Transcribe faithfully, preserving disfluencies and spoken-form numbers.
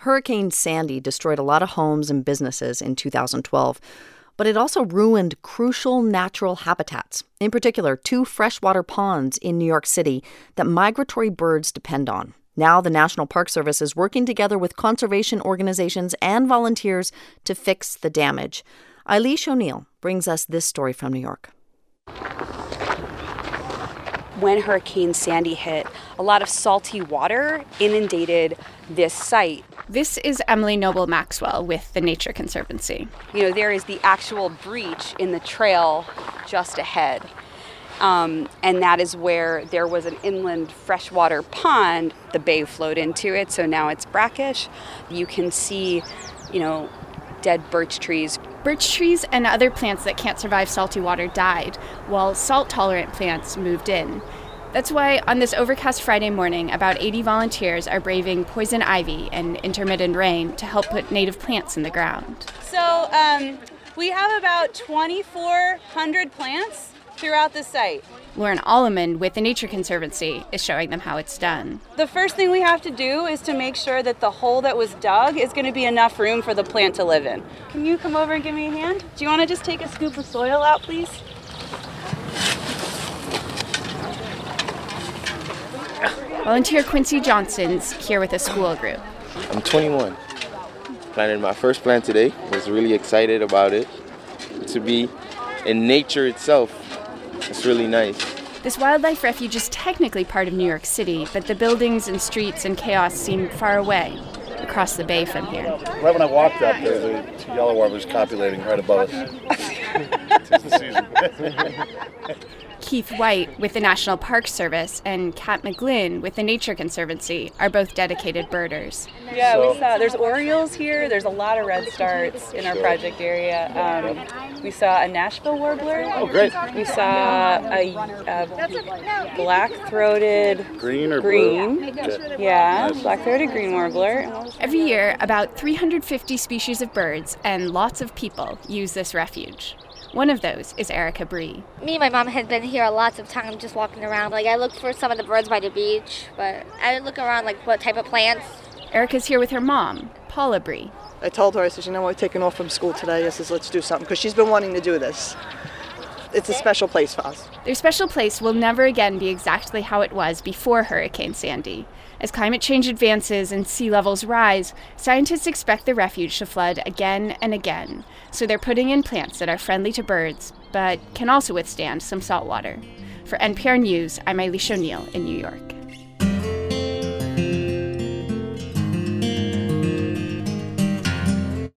Hurricane Sandy destroyed a lot of homes and businesses in two thousand twelve, but it also ruined crucial natural habitats, in particular two freshwater ponds in New York City that migratory birds depend on. Now the National Park Service is working together with conservation organizations and volunteers to fix the damage. Eilish O'Neill brings us this story from New York. When Hurricane Sandy hit, a lot of salty water inundated this site. This is Emily Noble Maxwell with the Nature Conservancy. You know, there is the actual breach in the trail just ahead. Um, and that is where there was an inland freshwater pond. The bay flowed into it, so now it's brackish. You can see, you know, dead birch trees. Birch trees and other plants that can't survive salty water died, while salt-tolerant plants moved in. That's why on this overcast Friday morning, about eighty volunteers are braving poison ivy and intermittent rain to help put native plants in the ground. So um, we have about twenty-four hundred plants throughout the site. Lauren Alleman with the Nature Conservancy is showing them how it's done. The first thing we have to do is to make sure that the hole that was dug is going to be enough room for the plant to live in. Can you come over and give me a hand? Do you want to just take a scoop of soil out, please? Volunteer Quincy Johnson's here with a school group. I'm twenty-one. Planted my first plant today. Was really excited about it. To be in nature itself, it's really nice. This wildlife refuge is technically part of New York City, but the buildings and streets and chaos seem far away, across the bay from here. Right when I walked up, there were two yellow warblers copulating right above us. Tis the season. Keith White with the National Park Service and Kat McGlynn with the Nature Conservancy are both dedicated birders. Yeah, we saw, there's orioles here. There's a lot of redstarts in our project area. Um, we saw a Nashville warbler. Oh, great. We saw a, a black-throated Green or green. blue? Okay. Yeah, Nice. black-throated green warbler. Every year, about three hundred fifty species of birds and lots of people use this refuge. One of those is Erica Bree. Me and my mom had been here lots of times just walking around. Like, I look for some of the birds by the beach, but I look around, like, what type of plants. Erica's here with her mom, Paula Bree. I told her, I said, you know what, we're taking off from school today. I says, let's do something, because she's been wanting to do this. It's a special place for us. Their special place will never again be exactly how it was before Hurricane Sandy. As climate change advances and sea levels rise, scientists expect the refuge to flood again and again. So they're putting in plants that are friendly to birds, but can also withstand some salt water. For N P R News, I'm Eilish O'Neill in New York.